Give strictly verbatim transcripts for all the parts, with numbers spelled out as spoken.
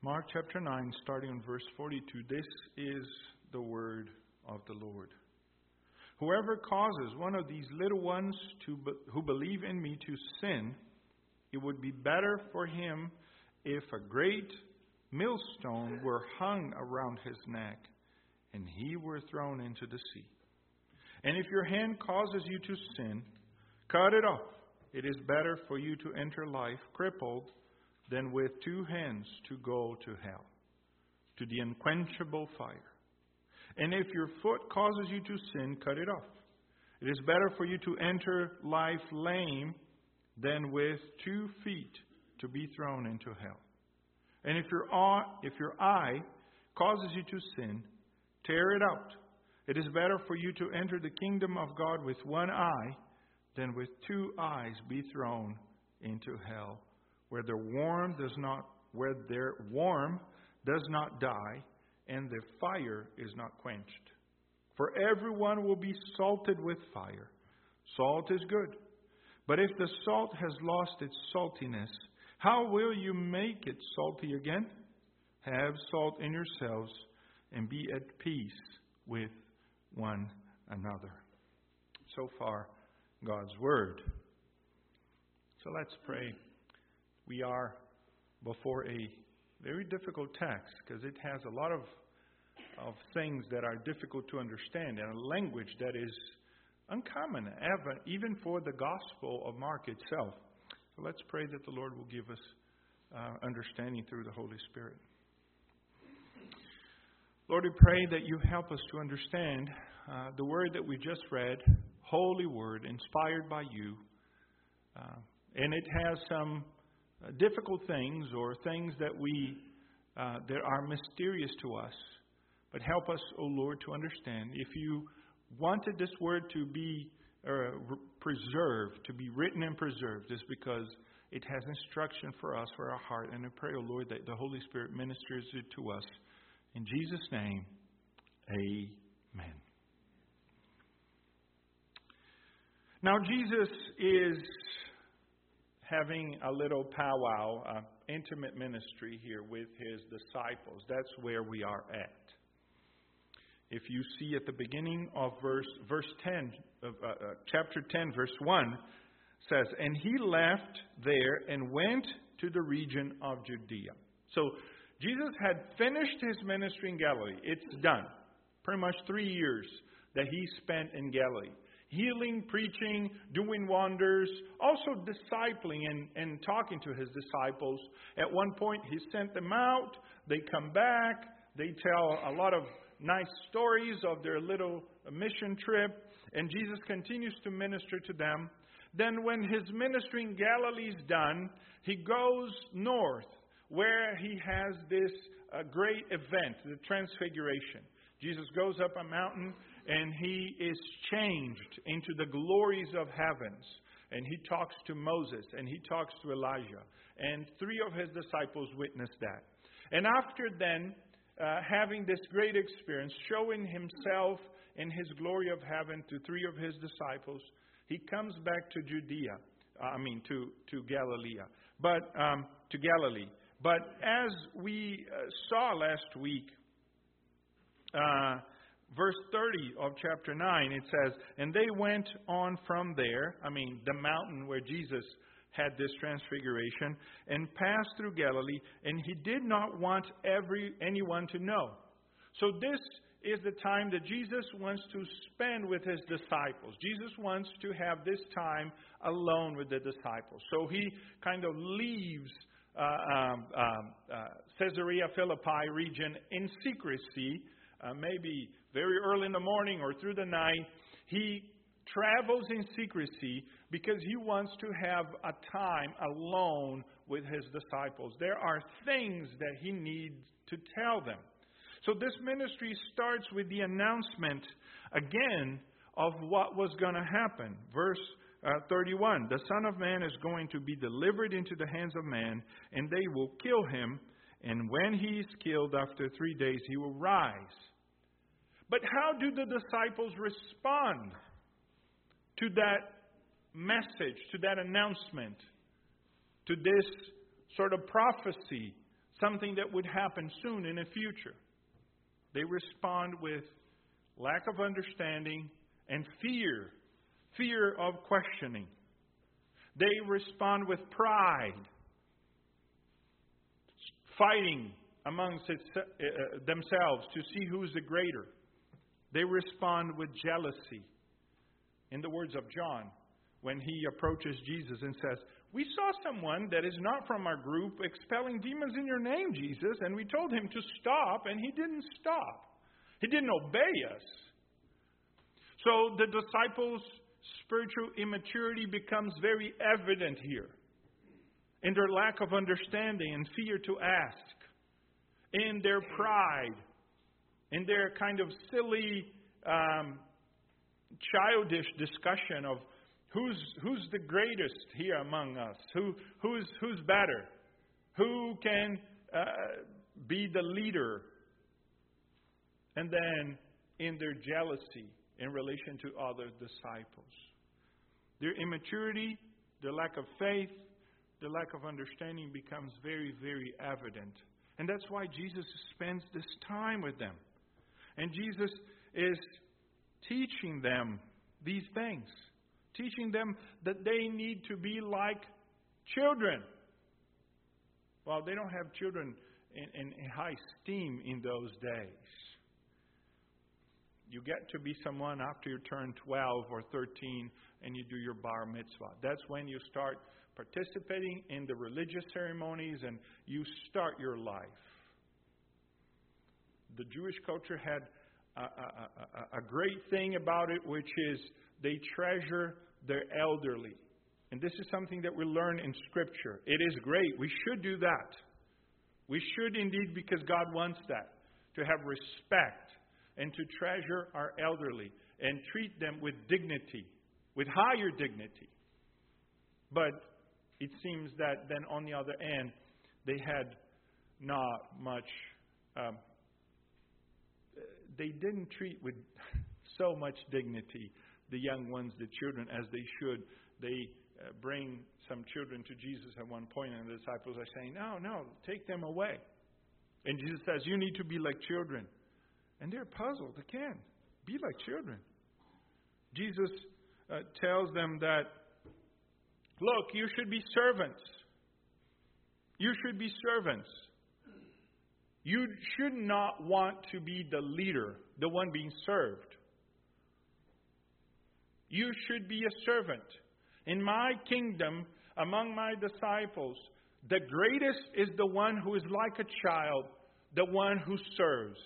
Mark chapter nine, starting in verse forty-two. This is the word of the Lord. Whoever causes one of these little ones to be, who believe in me to sin, it would be better for him if a great millstone were hung around his neck and he were thrown into the sea. And if your hand causes you to sin, cut it off. It is better for you to enter life crippled than with two hands to go to hell, to the unquenchable fire. And if your foot causes you to sin, cut it off. It is better for you to enter life lame than with two feet to be thrown into hell. And if your eye, if your eye causes you to sin, tear it out. It is better for you to enter the kingdom of God with one eye than with two eyes be thrown into hell, where the worm does not, where their worm does not die, and the fire is not quenched. For everyone will be salted with fire. Salt is good. But if the salt has lost its saltiness, how will you make it salty again? Have salt in yourselves and be at peace with one another. So far, God's Word. So let's pray. We are before a very difficult text because it has a lot of, of things that are difficult to understand and a language that is uncommon, even for the Gospel of Mark itself. So let's pray that the Lord will give us uh, understanding through the Holy Spirit. Lord, we pray that you help us to understand uh, the word that we just read, holy word, inspired by you. Uh, and it has some uh, difficult things or things that we uh, that are mysterious to us. But help us, O Lord, to understand. If you wanted this word to be uh, preserved, to be written and preserved, is because it has instruction for us, for our heart. And I pray, O Lord, that the Holy Spirit ministers it to us. In Jesus' name, amen. Now, Jesus is having a little powwow, uh, intimate ministry here with his disciples. That's where we are at. If you see at the beginning of verse verse ten, of, uh, uh, chapter ten, verse one, says, "And he left there and went to the region of Judea." So Jesus had finished his ministry in Galilee. It's done. Pretty much three years that he spent in Galilee. Healing, preaching, doing wonders, also discipling and, and talking to his disciples. At one point, he sent them out. They come back. They tell a lot of nice stories of their little mission trip. And Jesus continues to minister to them. Then when his ministry in Galilee is done, he goes north, where he has this uh, great event, the Transfiguration. Jesus goes up a mountain and he is changed into the glories of heavens. And he talks to Moses and he talks to Elijah. And three of his disciples witness that. And after then, uh, having this great experience, showing himself in his glory of heaven to three of his disciples, he comes back to Judea. I mean, to, to Galilee. But, um, to Galilee. But as we uh, saw last week, uh, verse thirty of chapter nine, it says, "And they went on from there," I mean, the mountain where Jesus had this transfiguration, "and passed through Galilee, and he did not want every anyone to know." So this is the time that Jesus wants to spend with his disciples. Jesus wants to have this time alone with the disciples. So he kind of leaves Uh, um, um, uh, Caesarea Philippi region in secrecy, uh, maybe very early in the morning or through the night. He travels in secrecy because he wants to have a time alone with his disciples. There are things that he needs to tell them. So this ministry starts with the announcement again of what was going to happen. Verse Uh, thirty-one, "The Son of Man is going to be delivered into the hands of man, and they will kill him, and when he is killed after three days, he will rise." But how do the disciples respond to that message, to that announcement, to this sort of prophecy something that would happen soon in the future. They respond with lack of understanding and fear, fear of questioning. They respond with pride, fighting amongst its, uh, themselves to see who's the greater. They respond with jealousy. In the words of John, when he approaches Jesus and says, "We saw someone that is not from our group expelling demons in your name, Jesus, and we told him to stop, and he didn't stop. He didn't obey us." So the disciples' spiritual immaturity becomes very evident here in their lack of understanding and fear to ask, in their pride, in their kind of silly, um, childish discussion of who's who's the greatest here among us, who who's who's better, who can uh, be the leader, and then in their jealousy in relation to other disciples. Their immaturity, their lack of faith, their lack of understanding becomes very, very evident. And that's why Jesus spends this time with them. And Jesus is teaching them these things. Teaching them that they need to be like children. Well, they don't have children in, in, in high esteem in those days. You get to be someone after you turn twelve or thirteen and you do your bar mitzvah. That's when you start participating in the religious ceremonies and you start your life. The Jewish culture had a, a, a, a great thing about it, which is they treasure their elderly. And this is something that we learn in Scripture. It is great. We should do that. We should indeed, because God wants that, to have respect and to treasure our elderly and treat them with dignity, with higher dignity. But it seems that then on the other end, they had not much, um, they didn't treat with so much dignity the young ones, the children, as they should. They uh, bring some children to Jesus at one point, and the disciples are saying, no, no, take them away. And Jesus says, you need to be like children. And they're puzzled. They can't be like children. Jesus uh, tells them that, look, you should be servants. You should be servants. You should not want to be the leader, the one being served. You should be a servant. In my kingdom, among my disciples, the greatest is the one who is like a child, the one who serves.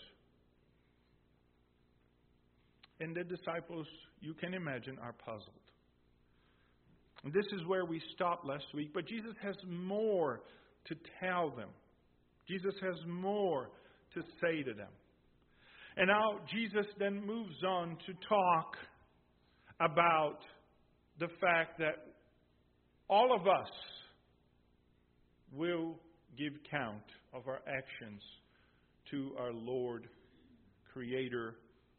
And the disciples, you can imagine, are puzzled. And this is where we stopped last week. But Jesus has more to tell them. Jesus has more to say to them. And now Jesus then moves on to talk about the fact that all of us will give count of our actions to our Lord, Creator,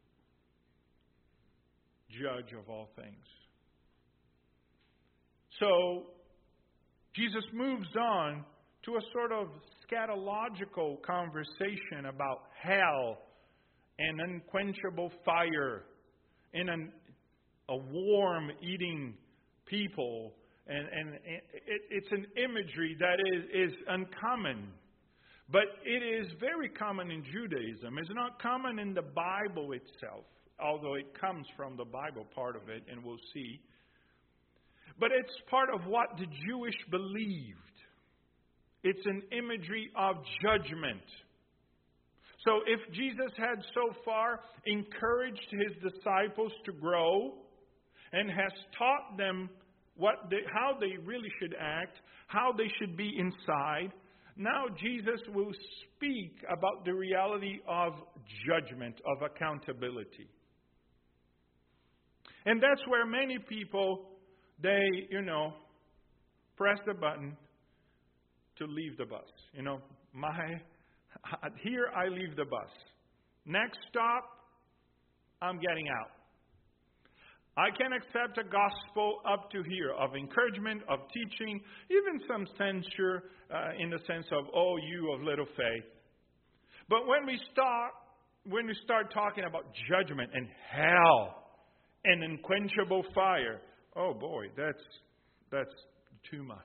Judge of all things. So, Jesus moves on to a sort of scatological conversation about hell and unquenchable fire and an, a worm eating people. And, and it, it's an imagery that is, is uncommon. But it is very common in Judaism. It's not common in the Bible itself, although it comes from the Bible part of it, and we'll see. But it's part of what the Jewish believed. It's an imagery of judgment. So if Jesus had so far encouraged his disciples to grow and has taught them what they, how they really should act, how they should be inside, now Jesus will speak about the reality of judgment, of accountability. And that's where many people, they, you know, press the button to leave the bus. You know, my here I leave the bus. Next stop, I'm getting out. I can accept a gospel up to here of encouragement, of teaching, even some censure uh, in the sense of, oh, you of little faith. But when we start, when we start talking about judgment and hell and unquenchable fire, oh boy, that's that's too much.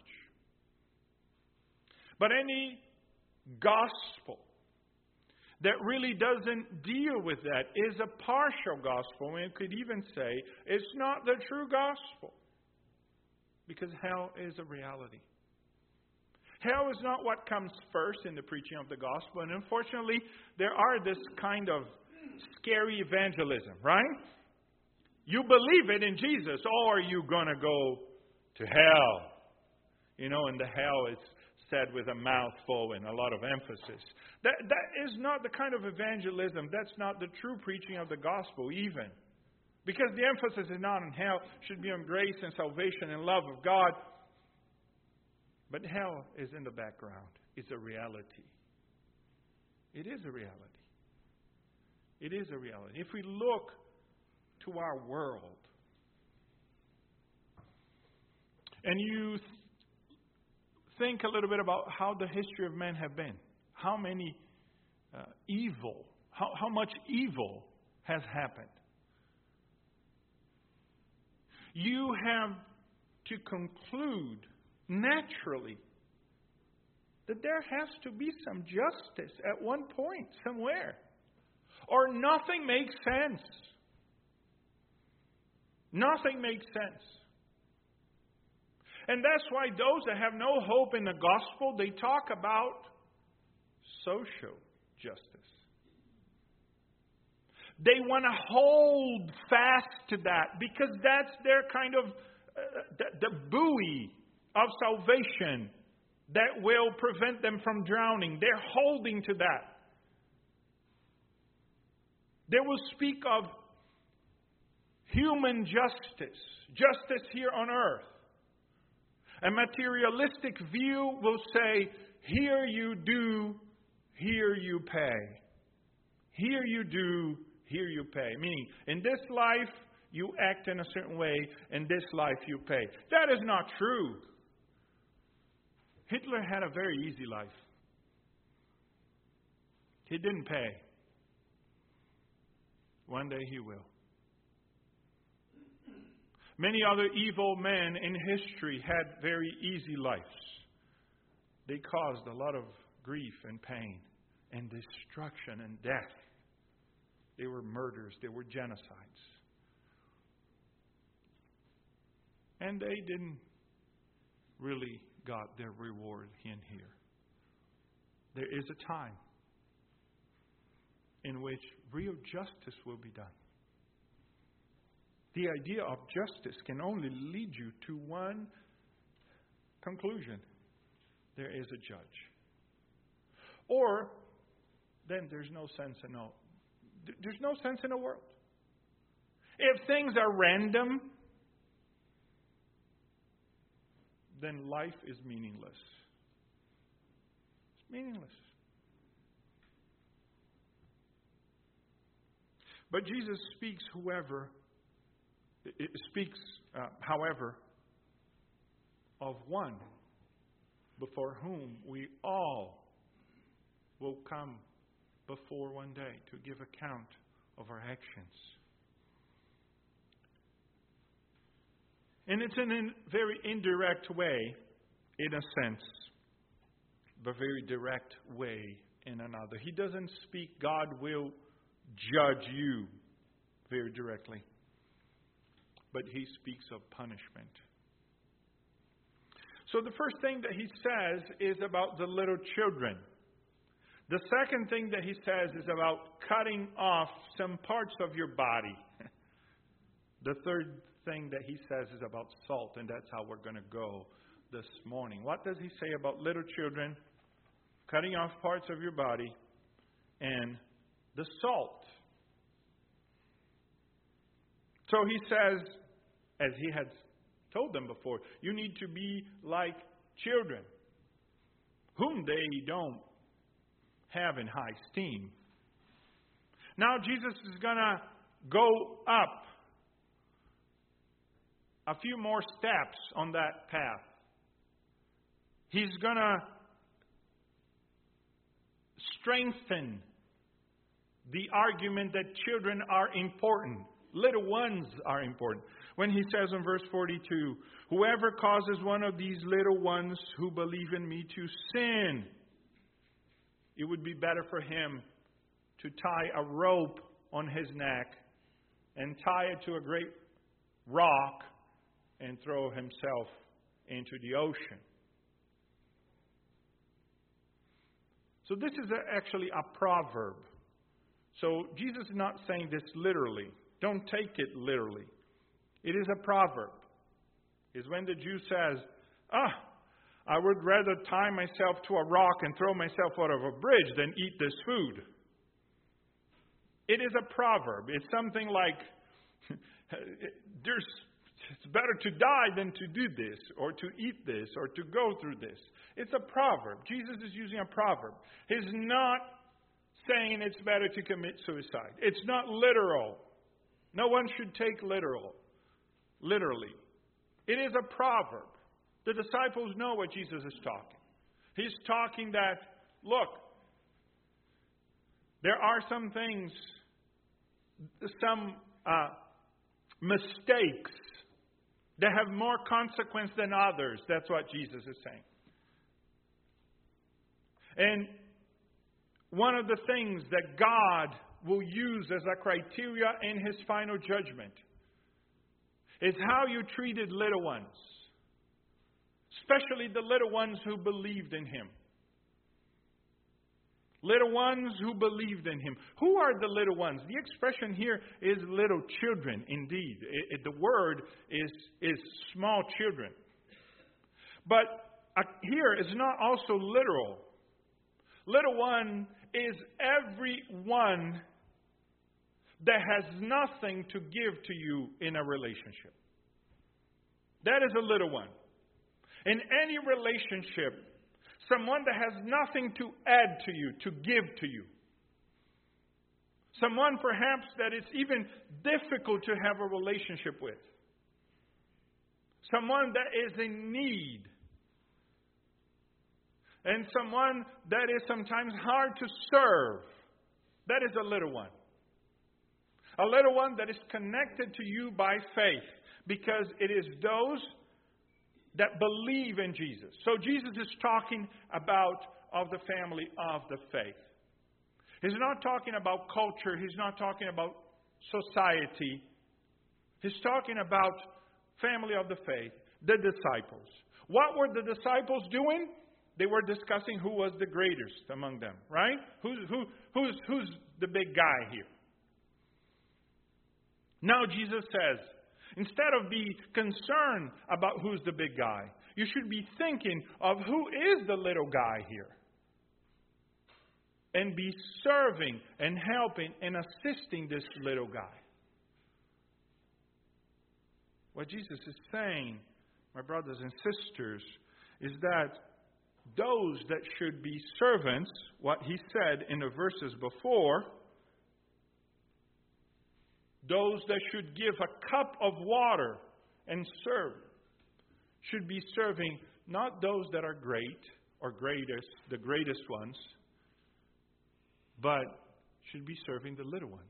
But any gospel that really doesn't deal with that is a partial gospel. We could even say it's not the true gospel. Because hell is a reality. Hell is not what comes first in the preaching of the gospel. And unfortunately, there are this kind of scary evangelism, right? You believe it in Jesus, or are you going to go to hell? You know, and the hell is said with a mouthful and a lot of emphasis. That, that is not the kind of evangelism. That's not the true preaching of the gospel even. Because the emphasis is not on hell. It should be on grace and salvation and love of God. But hell is in the background. It's a reality. It is a reality. It is a reality. If we look to our world and you think a little bit about how the history of men have been. How many uh, evil, how, how much evil has happened. You have to conclude naturally that there has to be some justice at one point, somewhere. Or nothing makes sense. Nothing makes sense. And that's why those that have no hope in the gospel, they talk about social justice. They want to hold fast to that because that's their kind of uh, the, the buoy of salvation that will prevent them from drowning. They're holding to that. They will speak of human justice, justice here on earth. A materialistic view will say, here you do, here you pay. Here you do, here you pay. Meaning, in this life, you act in a certain way. In this life, you pay. That is not true. Hitler had a very easy life. He didn't pay. One day he will. Many other evil men in history had very easy lives. They caused a lot of grief and pain and destruction and death. They were murders. They were genocides. And they didn't really got their reward in here. There is a time in which real justice will be done. The idea of justice can only lead you to one conclusion. There is a judge. Or, then there's no sense in all. There's no sense in the world. If things are random, then life is meaningless. It's meaningless. But Jesus speaks whoever It speaks, uh, however, of one before whom we all will come before one day to give account of our actions. And it's in a very indirect way, in a sense, but very direct way in another. He doesn't speak, God will judge you very directly. But he speaks of punishment. So the first thing that he says is about the little children. The second thing that he says is about cutting off some parts of your body. The third thing that he says is about salt, and that's how we're going to go this morning. What does he say about little children, cutting off parts of your body, and the salt? So he says, as he had told them before, you need to be like children, whom they don't have in high esteem. Now Jesus is going to go up a few more steps on that path. He's going to strengthen the argument that children are important. Little ones are important. When he says in verse forty-two, whoever causes one of these little ones who believe in me to sin, it would be better for him to tie a rope on his neck and tie it to a great rock and throw himself into the ocean. So this is actually a proverb. So Jesus is not saying this literally. Don't take it literally. It is a proverb. It's when the Jew says, ah, I would rather tie myself to a rock and throw myself out of a bridge than eat this food. It is a proverb. It's something like, there's, it's better to die than to do this, or to eat this, or to go through this. It's a proverb. Jesus is using a proverb. He's not saying it's better to commit suicide. It's not literal. No one should take literal, literally. It is a proverb. The disciples know what Jesus is talking. He's talking that, look, there are some things, some uh, mistakes that have more consequence than others. That's what Jesus is saying. And one of the things that God will use as a criteria in His final judgment is how you treated little ones, especially the little ones who believed in Him. Little ones who believed in Him. Who are the little ones? The expression here is little children, indeed. It, it, the word is, is small children. But uh, here is not also literal. Little one is everyone that has nothing to give to you in a relationship. That is a little one. In any relationship, someone that has nothing to add to you, to give to you. Someone perhaps that it's even difficult to have a relationship with. Someone that is in need. And someone that is sometimes hard to serve. That is a little one. A little one that is connected to you by faith. Because it is those that believe in Jesus. So Jesus is talking about of the family of the faith. He's not talking about culture. He's not talking about society. He's talking about family of the faith, the disciples. What were the disciples doing? They were discussing who was the greatest among them, right? Who's, who, who's, who's the big guy here? Now Jesus says, instead of be concerned about who's the big guy, you should be thinking of who is the little guy here. And be serving and helping and assisting this little guy. What Jesus is saying, my brothers and sisters, is that those that should be servants, what he said in the verses before, those that should give a cup of water and serve, should be serving not those that are great or greatest, the greatest ones, but should be serving the little ones.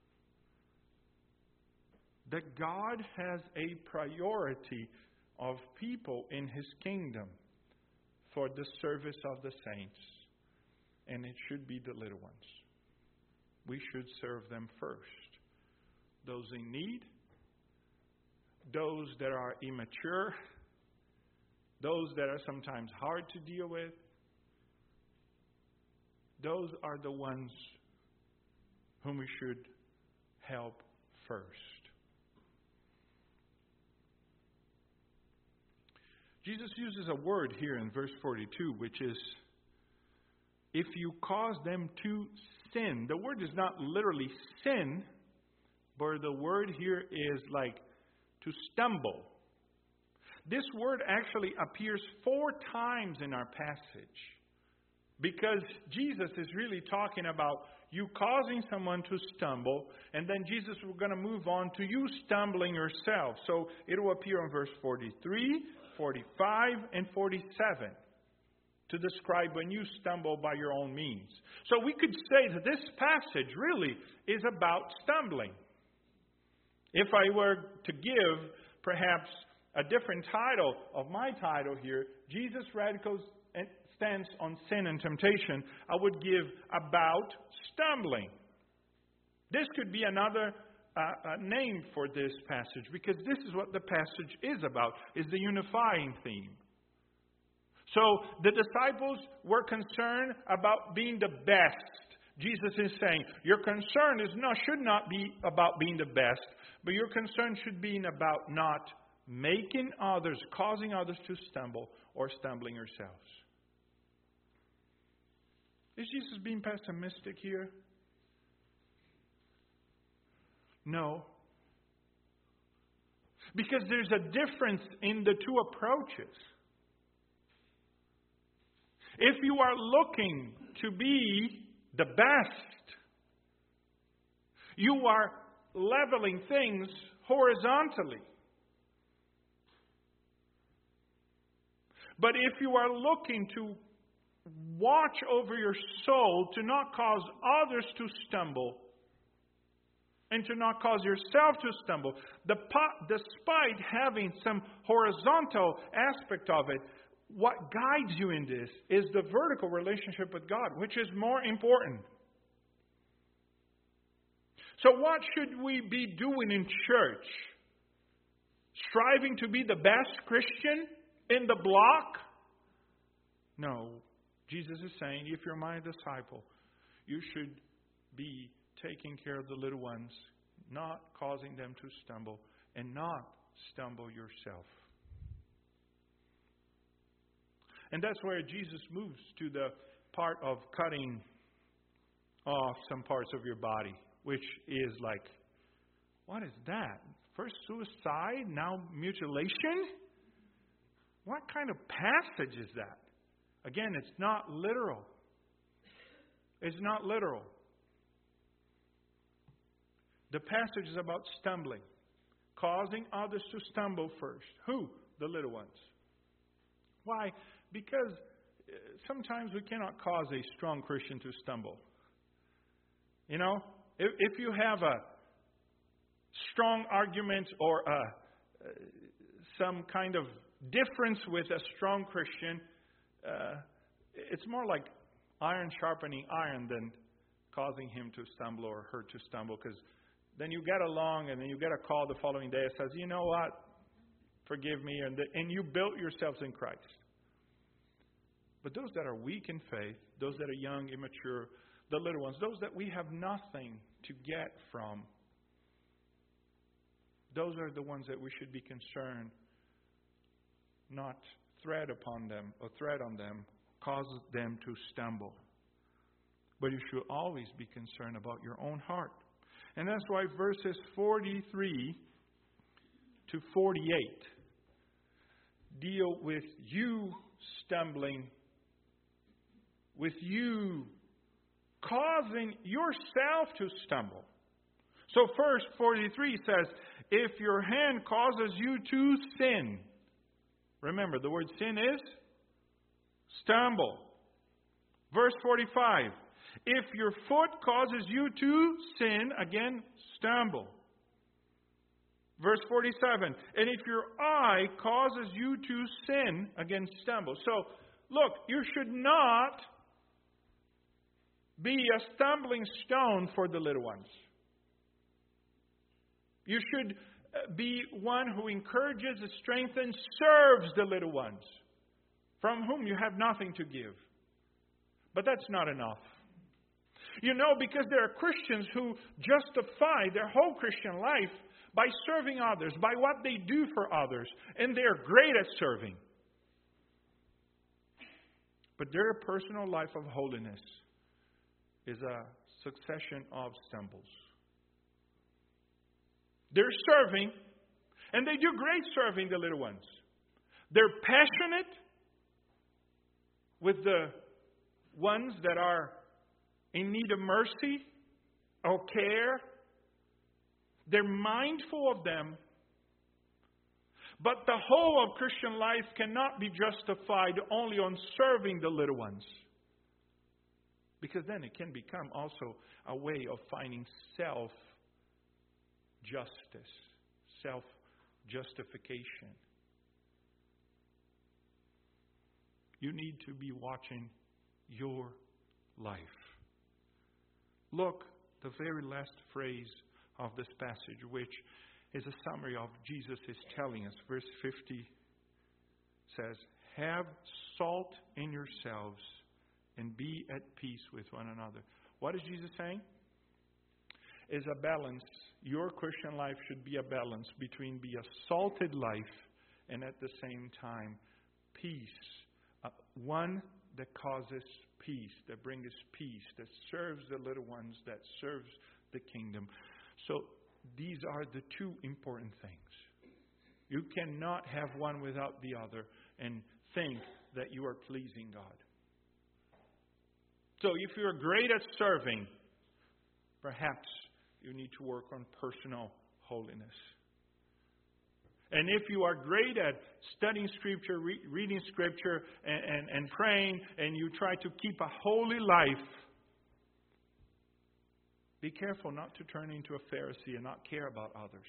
That God has a priority of people in His kingdom for the service of the saints. And it should be the little ones. We should serve them first. Those in need, those that are immature, those that are sometimes hard to deal with, those are the ones whom we should help first. Jesus uses a word here in verse forty-two, which is, if you cause them to sin. The word is not literally sin, but the word here is like to stumble. This word actually appears four times in our passage. Because Jesus is really talking about you causing someone to stumble, and then Jesus was going to move on to you stumbling yourself. So it will appear in verse forty-three, forty-five, and forty-seven to describe when you stumble by your own means. So we could say that this passage really is about stumbling. If I were to give perhaps a different title of my title here, Jesus' radical stance on sin and temptation, I would give about stumbling. This could be another uh, uh, name for this passage, because this is what the passage is about, is the unifying theme. So the disciples were concerned about being the best. Jesus is saying, your concern is not, should not be about being the best, but your concern should be about not making others, causing others to stumble, or stumbling yourselves. Is Jesus being pessimistic here? No. Because there's a difference in the two approaches. If you are looking to be the best, you are leveling things horizontally. But if you are looking to watch over your soul, to not cause others to stumble, and to not cause yourself to stumble, the, despite having some horizontal aspect of it, what guides you in this is the vertical relationship with God, which is more important. So what should we be doing in church? Striving to be the best Christian in the block? No. Jesus is saying, if you're my disciple, you should be taking care of the little ones, not causing them to stumble, and not stumble yourself. And that's where Jesus moves to the part of cutting off some parts of your body, which is like, what is that? First suicide, now mutilation? What kind of passage is that? Again, it's not literal. It's not literal. The passage is about stumbling, causing others to stumble first. Who? The little ones. Why? Because sometimes we cannot cause a strong Christian to stumble. You know, if, if you have a strong argument or a, some kind of difference with a strong Christian, uh, it's more like iron sharpening iron than causing him to stumble or her to stumble, because then you get along and then you get a call the following day that says, you know what, forgive me, and, the, and you built yourselves in Christ. But those that are weak in faith, those that are young, immature, the little ones, those that we have nothing to get from, those are the ones that we should be concerned, not thread upon them or thread on them, cause them to stumble. But you should always be concerned about your own heart. And that's why verses forty-three to forty-eight deal with you stumbling, with you causing yourself to stumble. So first, forty-three says, if your hand causes you to sin. Remember, the word sin is stumble. Verse forty-five, if your foot causes you to sin, again, stumble. Verse forty-seven, and if your eye causes you to sin, again, stumble. So, look, you should not be a stumbling stone for the little ones. You should be one who encourages, strengthens, serves the little ones, from whom you have nothing to give. But that's not enough. You know, because there are Christians who justify their whole Christian life by serving others, by what they do for others, and they're great at serving. But their personal life of holiness is a succession of stumbles. They're serving, and they do great serving, the little ones. They're passionate with the ones that are in need of mercy or care. They're mindful of them. But the whole of Christian life cannot be justified only on serving the little ones. Because then it can become also a way of finding self-justice, self-justification. You need to be watching your life. Look, the very last phrase of this passage, which is a summary of Jesus is telling us. Verse fifty says, "Have salt in yourselves and be at peace with one another." What is Jesus saying? Is a balance. Your Christian life should be a balance between be a salted life and at the same time peace. Uh, one that causes peace, that brings peace, that serves the little ones, that serves the kingdom. So these are the two important things. You cannot have one without the other and think that you are pleasing God. So if you're great at serving, perhaps you need to work on personal holiness. And if you are great at studying Scripture, re- reading Scripture, and, and, and praying, and you try to keep a holy life, be careful not to turn into a Pharisee and not care about others.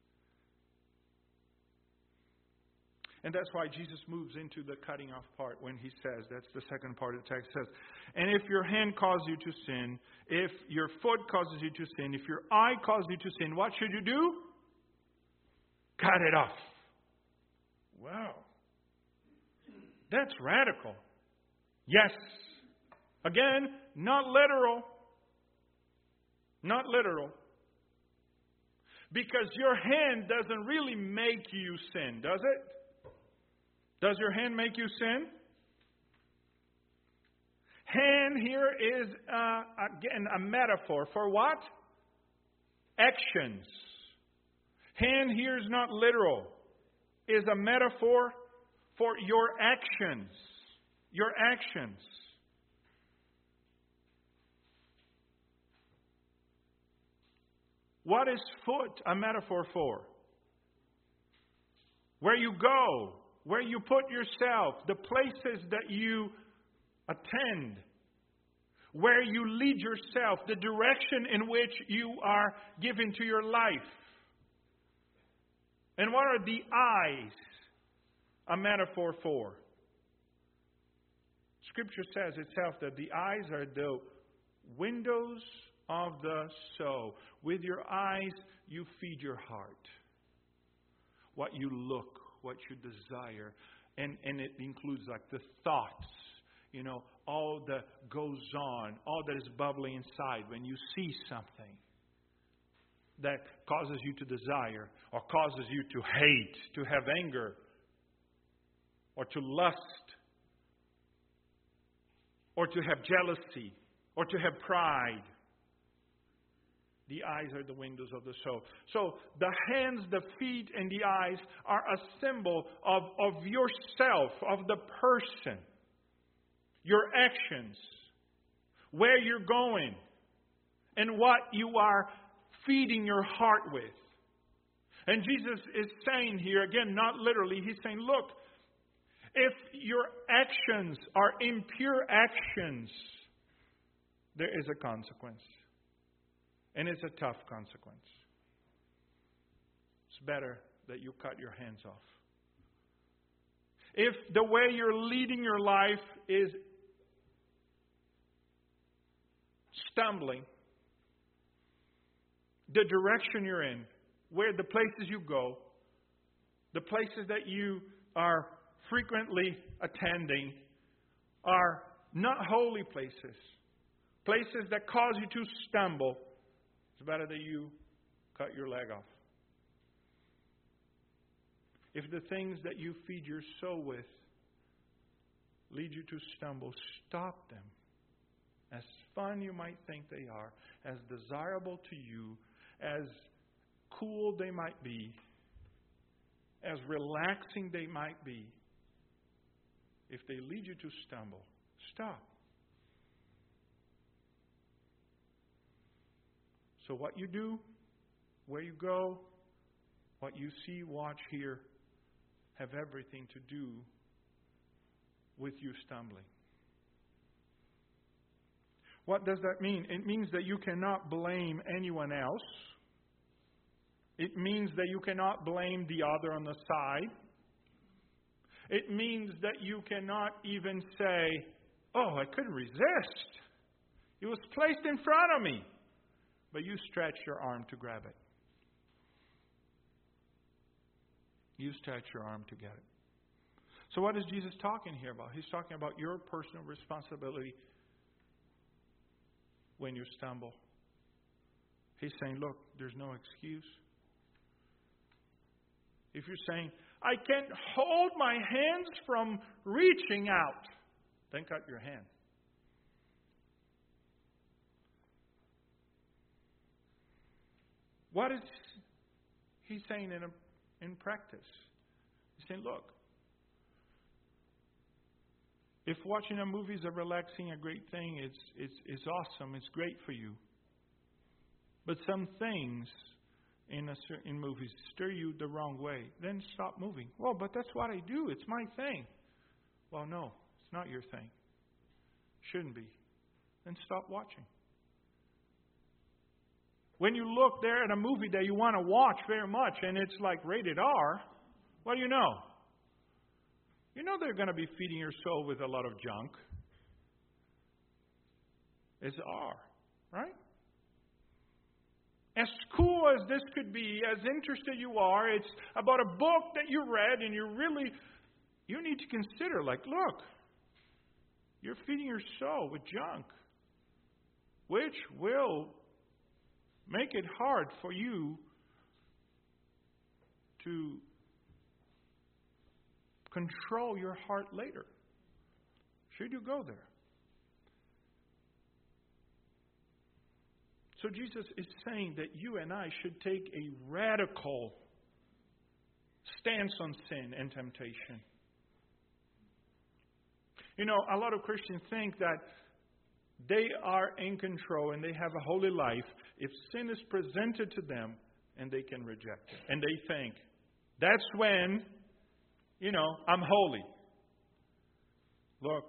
And that's why Jesus moves into the cutting off part when he says, that's the second part of the text, says, and if your hand causes you to sin, if your foot causes you to sin, if your eye causes you to sin, what should you do? Cut it off. Wow. That's radical. Yes. Again, not literal. Not literal. Because your hand doesn't really make you sin, does it? Does your hand make you sin? Hand here is, uh, again, a metaphor for what? Actions. Hand here is not literal. It is a metaphor for your actions. Your actions. What is foot a metaphor for? Where you go, where you put yourself, the places that you attend, where you lead yourself, the direction in which you are given to your life. And what are the eyes a metaphor for? Scripture says itself that the eyes are the windows of the soul. With your eyes, you feed your heart. What you look, what you desire. And, and it includes like the thoughts. You know, all that goes on, all that is bubbling inside when you see something that causes you to desire or causes you to hate, to have anger, or to lust, or to have jealousy, or to have pride. The eyes are the windows of the soul. So the hands, the feet, and the eyes are a symbol of, of yourself, of the person. Your actions, where you're going, and what you are feeding your heart with. And Jesus is saying here, again, not literally, he's saying, look, if your actions are impure actions, there is a consequence. And it's a tough consequence. It's better that you cut your hands off. If the way you're leading your life is stumbling, the direction you're in, where the places you go, the places that you are frequently attending are not holy places, places that cause you to stumble, it's better that you cut your leg off. If the things that you feed your soul with lead you to stumble, stop them. As fun you might think they are, as desirable to you, as cool they might be, as relaxing they might be, if they lead you to stumble, stop. So what you do, where you go, what you see, watch, hear, have everything to do with you stumbling. What does that mean? It means that you cannot blame anyone else. It means that you cannot blame the other on the side. It means that you cannot even say, oh, I couldn't resist. It was placed in front of me. But you stretch your arm to grab it. You stretch your arm to get it. So what is Jesus talking here about? He's talking about your personal responsibility when you stumble. He's saying, look, there's no excuse. If you're saying, I can't hold my hands from reaching out, then cut your hand. What is he saying in, a, in practice? He's saying, look, if watching a movie is a relaxing, a great thing, it's, it's, it's awesome, it's great for you. But some things in, a, in movies stir you the wrong way, then stop moving. Well, but that's what I do. It's my thing. Well, no, it's not your thing. Shouldn't be. Then stop watching. When you look there at a movie that you want to watch very much and it's like rated R, what do you know? You know they're going to be feeding your soul with a lot of junk. It's R, right? As cool as this could be, as interested you are, it's about a book that you read and you really, you need to consider, like, look, you're feeding your soul with junk, which will make it hard for you to control your heart later. Should you go there? So Jesus is saying that you and I should take a radical stance on sin and temptation. You know, a lot of Christians think that they are in control and they have a holy life if sin is presented to them and they can reject it. And they think, that's when, you know, I'm holy. Look,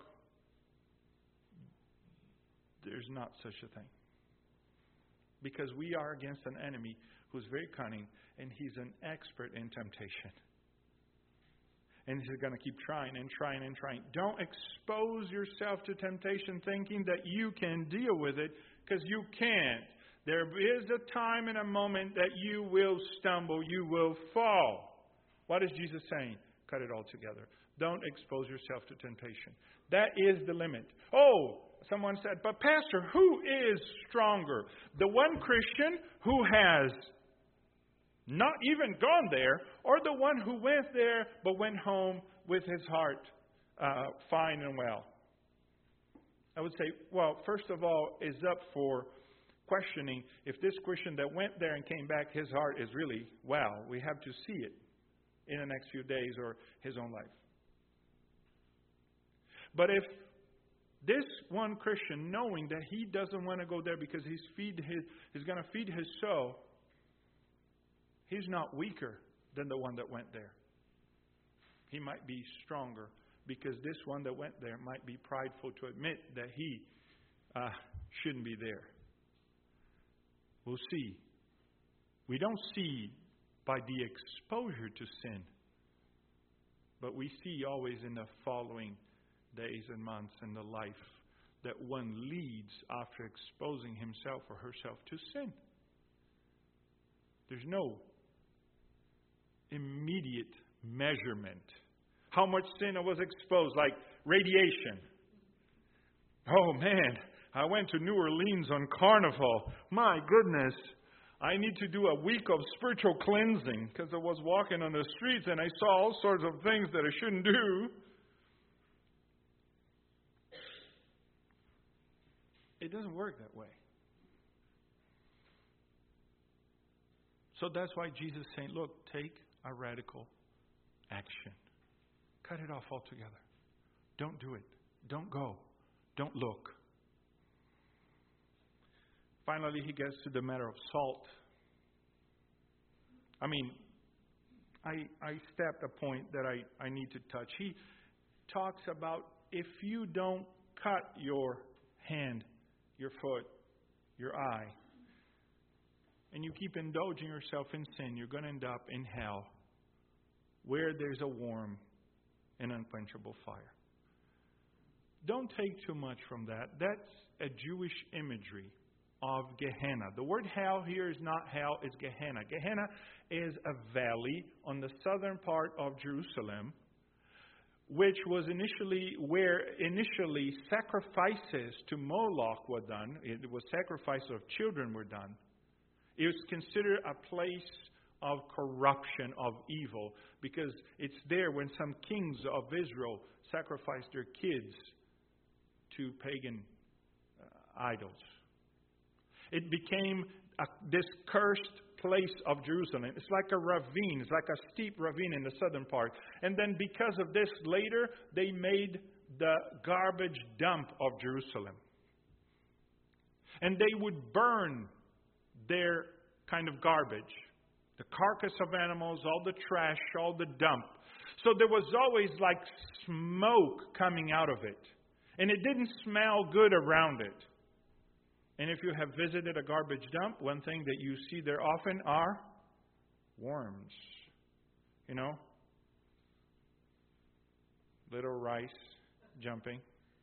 there's not such a thing. Because we are against an enemy who's very cunning and he's an expert in temptation. And he's going to keep trying and trying and trying. Don't expose yourself to temptation thinking that you can deal with it, because you can't. There is a time and a moment that you will stumble, you will fall. What is Jesus saying? Cut it all together. Don't expose yourself to temptation. That is the limit. Oh, someone said, but Pastor, who is stronger? The one Christian who has not even gone there, or the one who went there but went home with his heart uh, fine and well? I would say, well, first of all, is up for questioning if this Christian that went there and came back, his heart is really well. We have to see it in the next few days or his own life. But if this one Christian, knowing that he doesn't want to go there because he's feed his, he's going to feed his soul, he's not weaker than the one that went there. He might be stronger because this one that went there might be prideful to admit that he uh, shouldn't be there. We'll see. We don't see by the exposure to sin, but we see always in the following days and months in the life that one leads after exposing himself or herself to sin. There's no immediate measurement. How much sin was exposed, like radiation. Oh man, I went to New Orleans on Carnival. My goodness, I need to do a week of spiritual cleansing because I was walking on the streets and I saw all sorts of things that I shouldn't do. It doesn't work that way. So that's why Jesus is saying, look, take a radical action. Cut it off altogether. Don't do it. Don't go. Don't look. Finally, he gets to the matter of salt. I mean, I, I stepped a point that I, I need to touch. He talks about if you don't cut your hand, your foot, your eye, and you keep indulging yourself in sin, you're going to end up in hell where there's a warm and unquenchable fire. Don't take too much from that. That's a Jewish imagery of Gehenna. The word hell here is not hell, it's Gehenna. Gehenna is a valley on the southern part of Jerusalem, which was initially where initially sacrifices to Moloch were done. It was sacrifices of children were done. It was considered a place of corruption, of evil, because it's there when some kings of Israel sacrificed their kids to pagan uh, idols. It became a, this cursed place of Jerusalem. It's like a ravine. It's like a steep ravine in the southern part. And then because of this, later, they made the garbage dump of Jerusalem. And they would burn their kind of garbage. The carcass of animals, all the trash, all the dump. So there was always like smoke coming out of it. And it didn't smell good around it. And if you have visited a garbage dump, one thing that you see there often are worms. You know? Little rice jumping.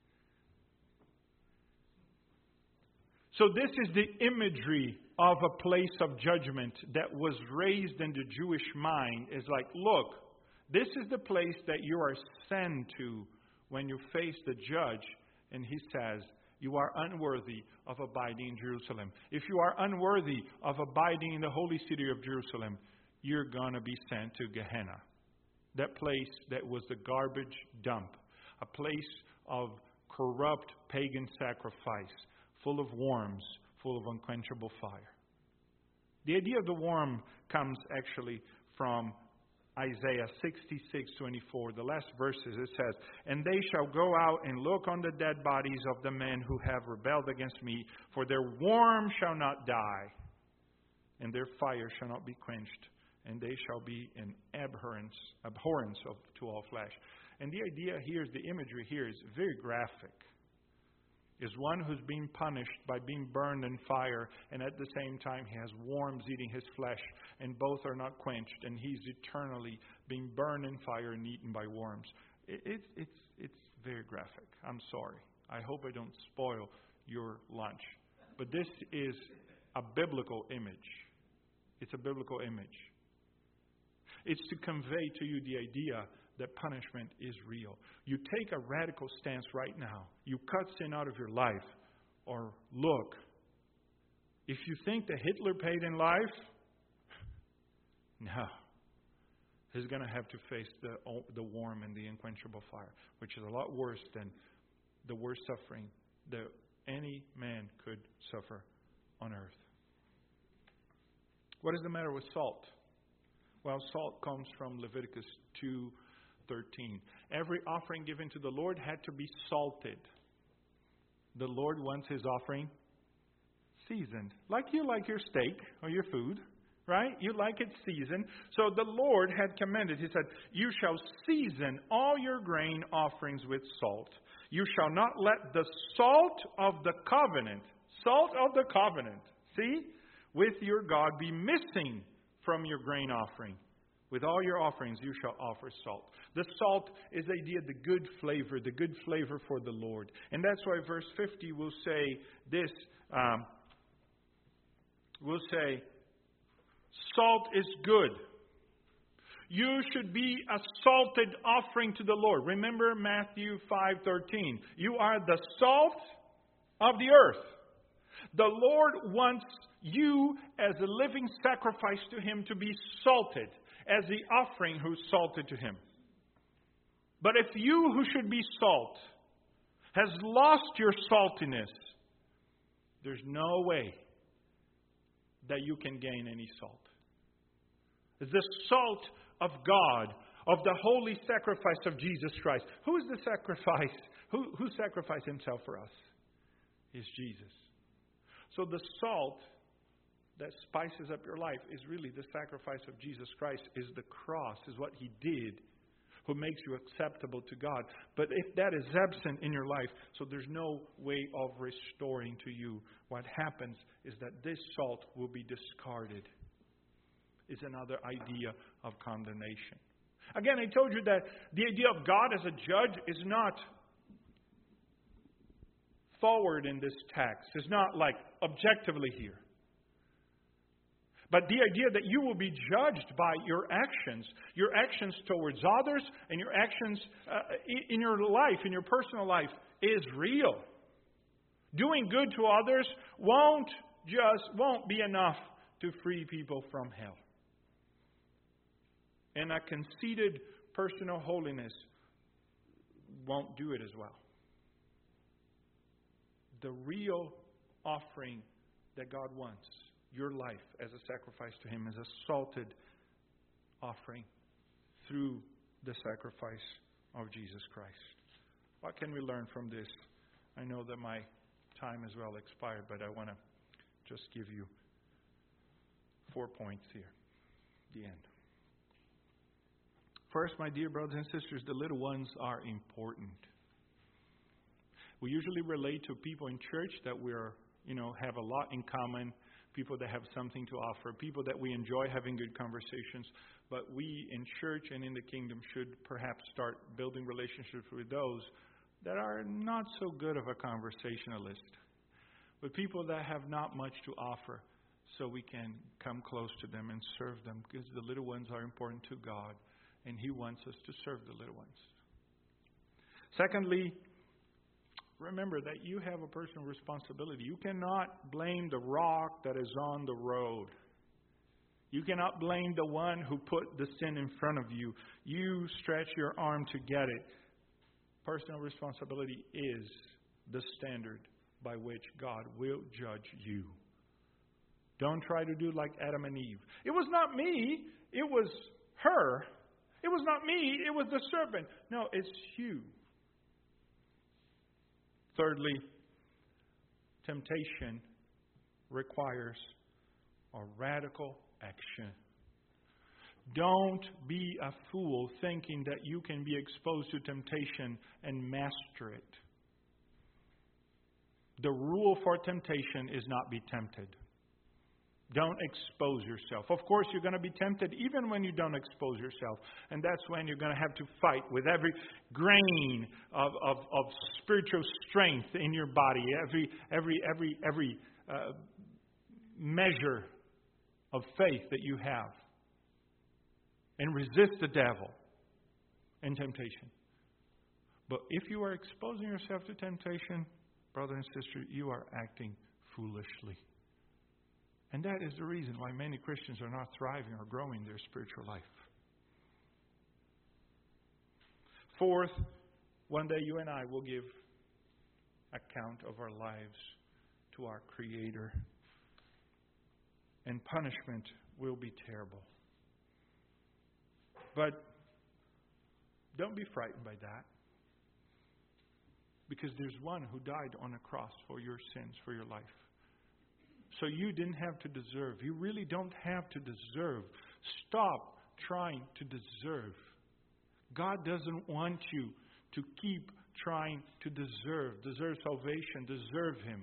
So this is the imagery of a place of judgment that was raised in the Jewish mind. Is like, look, this is the place that you are sent to when you face the judge. And he says, you are unworthy of abiding in Jerusalem. If you are unworthy of abiding in the holy city of Jerusalem, you're going to be sent to Gehenna. That place that was the garbage dump. A place of corrupt pagan sacrifice, full of worms, full of unquenchable fire. The idea of the worm comes actually from Isaiah sixty-six twenty-four, the last verses. It says, and they shall go out and look on the dead bodies of the men who have rebelled against me, for their worm shall not die, and their fire shall not be quenched, and they shall be an abhorrence, abhorrence of, to all flesh. And the idea here is, the imagery here is very graphic. Is one who's being punished by being burned in fire, and at the same time he has worms eating his flesh, and both are not quenched, and he's eternally being burned in fire and eaten by worms. It, it, it's, it's very graphic. I'm sorry. I hope I don't spoil your lunch. But this is a biblical image. It's a biblical image. It's to convey to you the idea that punishment is real. You take a radical stance right now. You cut sin out of your life. Or look, if you think that Hitler paid in life, no. He's going to have to face the, the warm and the unquenchable fire, which is a lot worse than the worst suffering that any man could suffer on earth. What is the matter with salt? Well, salt comes from Leviticus two thirteen. Every offering given to the Lord had to be salted. The Lord wants His offering seasoned. Like you like your steak or your food, right? You like it seasoned. So the Lord had commanded, He said, you shall season all your grain offerings with salt. You shall not let the salt of the covenant, salt of the covenant, see, with your God be missing from your grain offering. With all your offerings you shall offer salt. The salt is the idea of the good flavor, the good flavor for the Lord. And that's why verse fifty will say this, um, will say, salt is good. You should be a salted offering to the Lord. Remember Matthew five thirteen. You are the salt of the earth. The Lord wants you as a living sacrifice to Him to be salted, as the offering who's salted to Him. But if you who should be salt has lost your saltiness, there's no way that you can gain any salt. The salt of God, of the holy sacrifice of Jesus Christ. Who is the sacrifice? Who, who sacrificed Himself for us? It's Jesus. So the salt that spices up your life is really the sacrifice of Jesus Christ, is the cross, is what He did, who makes you acceptable to God. But if that is absent in your life, so there's no way of restoring to you, what happens is that this salt will be discarded. Is another idea of condemnation. Again, I told you that the idea of God as a judge is not forward in this text. It's not like objectively here. But the idea that you will be judged by your actions, your actions towards others, and your actions uh, in your life, in your personal life, is real. Doing good to others won't just won't be enough to free people from hell. And a conceited personal holiness won't do it as well. The real offering that God wants, your life as a sacrifice to Him, is a salted offering through the sacrifice of Jesus Christ. What can we learn from this? I know that my time is well expired, but I want to just give you four points here. The end. First, my dear brothers and sisters, the little ones are important. We usually relate to people in church that we're, you know, have a lot in common, people that have something to offer, people that we enjoy having good conversations. But we in church and in the kingdom should perhaps start building relationships with those that are not so good of a conversationalist, with people that have not much to offer, so we can come close to them and serve them, because the little ones are important to God. And He wants us to serve the little ones. Secondly, remember that you have a personal responsibility. You cannot blame the rock that is on the road. You cannot blame the one who put the sin in front of you. You stretch your arm to get it. Personal responsibility is the standard by which God will judge you. Don't try to do like Adam and Eve. It was not me. It was her. It was not me, it was the serpent. No, it's you. Thirdly, temptation requires a radical action. Don't be a fool thinking that you can be exposed to temptation and master it. The rule for temptation is not be tempted. Don't expose yourself. Of course, you're going to be tempted even when you don't expose yourself. And that's when you're going to have to fight with every grain of, of, of spiritual strength in your body, every, every, every, every uh, measure of faith that you have. And resist the devil and temptation. But if you are exposing yourself to temptation, brother and sister, you are acting foolishly. And that is the reason why many Christians are not thriving or growing their spiritual life. Fourth, one day you and I will give account of our lives to our Creator. And punishment will be terrible. But don't be frightened by that. Because there's one who died on a cross for your sins, for your life. So you didn't have to deserve. You really don't have to deserve. Stop trying to deserve. God doesn't want you to keep trying to deserve. Deserve salvation. Deserve Him.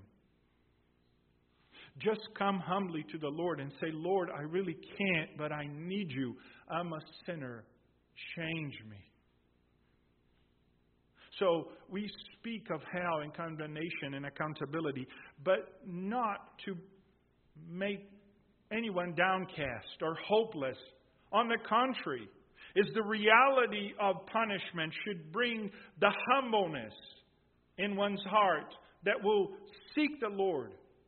Just come humbly to the Lord and say, Lord, I really can't, but I need you. I'm a sinner. Change me. So we speak of hell and condemnation and accountability, but not to make anyone downcast or hopeless. On the contrary, is the reality of punishment should bring the humbleness in one's heart that will seek the Lord.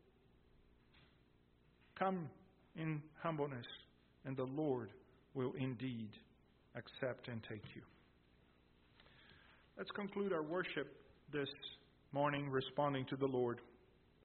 Come in humbleness, and the Lord will indeed accept and take you. Let's conclude our worship this morning responding to the Lord.